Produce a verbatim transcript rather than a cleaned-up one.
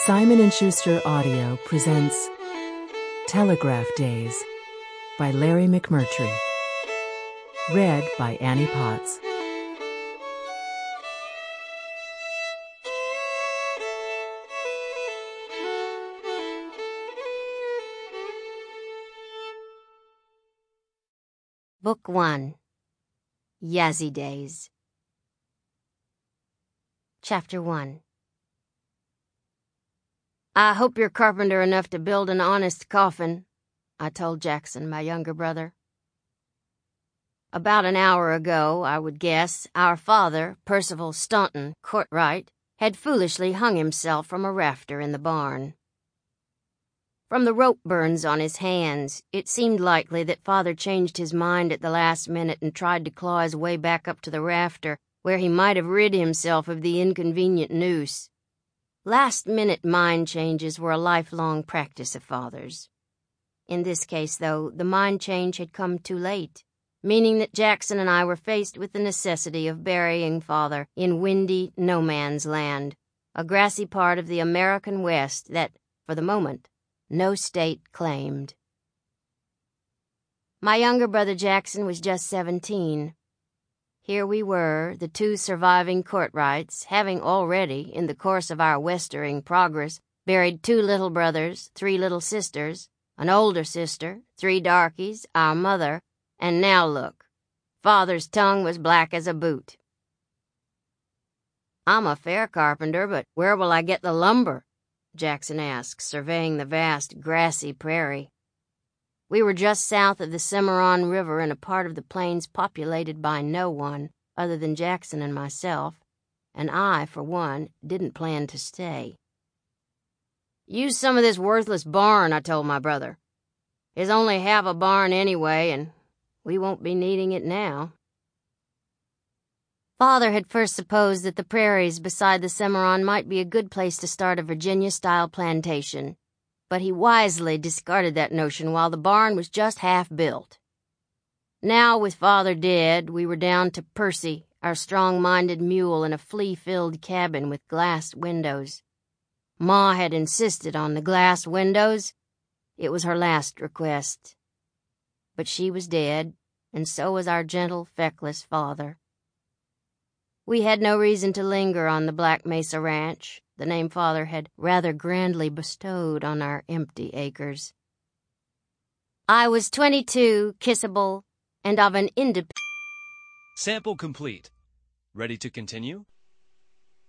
Simon and Schuster Audio presents Telegraph Days by Larry McMurtry. Read by Annie Potts. Book one. Yazzie Days. Chapter one. "I hope you're carpenter enough to build an honest coffin," I told Jackson, my younger brother. About an hour ago, I would guess, our father, Percival Staunton Courtright, had foolishly hung himself from a rafter in the barn. From the rope burns on his hands, it seemed likely that father changed his mind at the last minute and tried to claw his way back up to the rafter, where he might have rid himself of the inconvenient noose. Last-minute mind changes were a lifelong practice of father's. In this case, though, the mind change had come too late, meaning that Jackson and I were faced with the necessity of burying father in windy no-man's land, a grassy part of the American West that, for the moment, no state claimed. My younger brother Jackson was just seventeen. Here we were, the two surviving Courtrights, having already, in the course of our westering progress, buried two little brothers, three little sisters, an older sister, three darkies, our mother, and now look, father's tongue was black as a boot. "I'm a fair carpenter, but where will I get the lumber?" Jackson asked, surveying the vast, grassy prairie. We were just south of the Cimarron River in a part of the plains populated by no one other than Jackson and myself, and I, for one, didn't plan to stay. "Use some of this worthless barn," I told my brother. "It's only half a barn anyway, and we won't be needing it now." Father had first supposed that the prairies beside the Cimarron might be a good place to start a Virginia-style plantation, but he wisely discarded that notion while the barn was just half built. Now, with father dead, we were down to Percy, our strong-minded mule, in a flea-filled cabin with glass windows. Ma had insisted on the glass windows. It was her last request. But she was dead, and so was our gentle, feckless father. We had no reason to linger on the Black Mesa Ranch, the name father had rather grandly bestowed on our empty acres. I was twenty-two, kissable, and of an independent... Sample complete. Ready to continue?